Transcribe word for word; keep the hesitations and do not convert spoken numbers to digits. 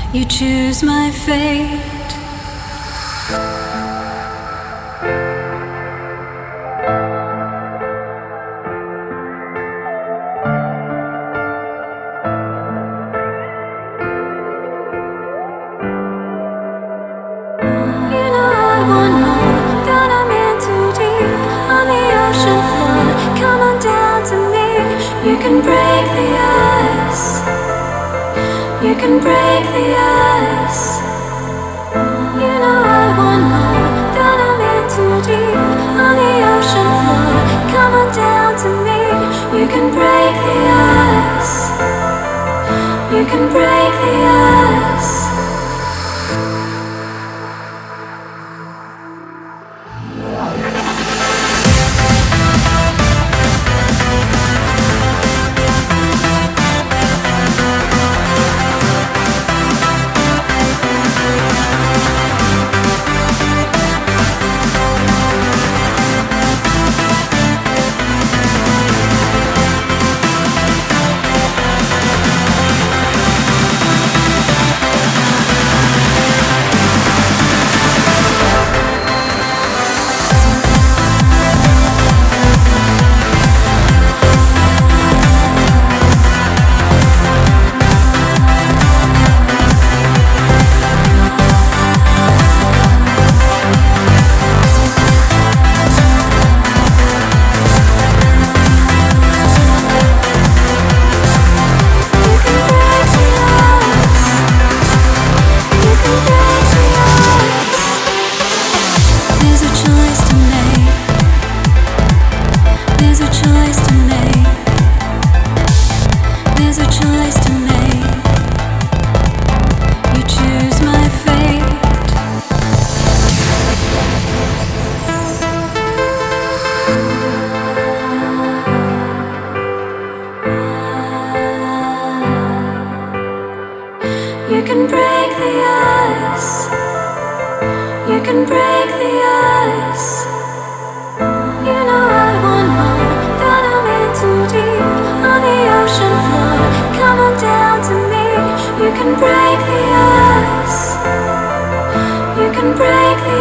You choose my fate. You can break the ice. You can break the ice. You know I want more, that I'm in too deep on the ocean floor. Come on down to me. You can break the ice. You can break the ice. You can break the ice. You can break the ice. You know I want more, that I'm in too deep on the ocean floor. Come on down to me. You can break the ice. You can break the